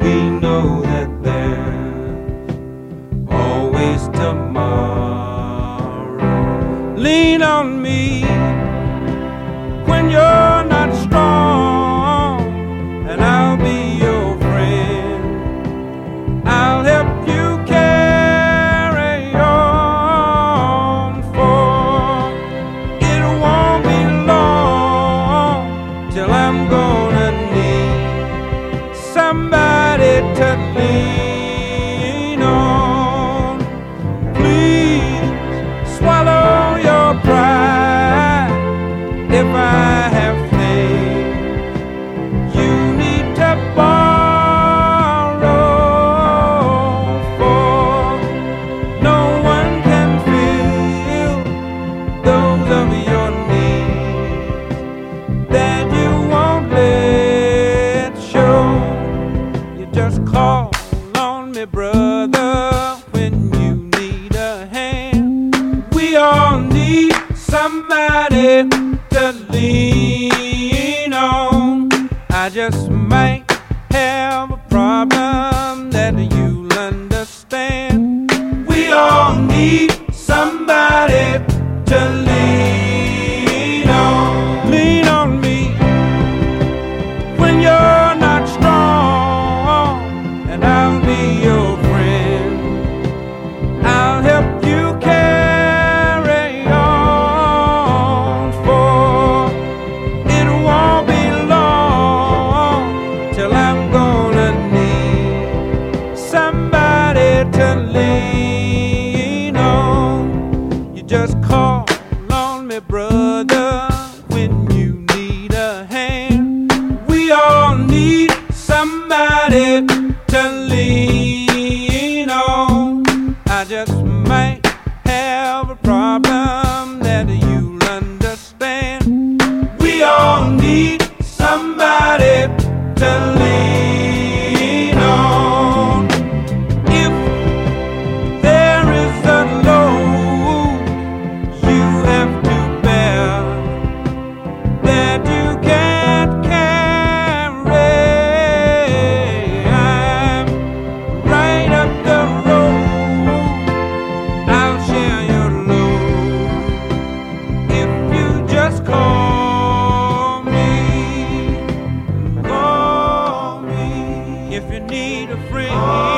we know that there's always tomorrow. Lean on me when you're not strong, and I'll be your friend. I'll help you carry on, for it won't be long till I'm gonna need somebody to lean on. Please swallow your pride if I have things you need to borrow, for no one can fill those of your needs that you won't let show. You just call on me, brother, when you need a hand. We all need somebody to lean on. I just might have a problem that you'll understand. We all need somebody to lean on. Lean on me when you're not strong, and I'll be your friend. I'll help you carry on, for it won't be long till I'm gonna need somebody to lean on. You just call on me, brother, when you need a hand. We all need somebody to lean on. I just might have a problem that you'll understand. We all need somebody to lean on. If there is a load you have to bear that you can't carry, I'm right up the road. I'll share your load if you just call me. Call me if you need a friend.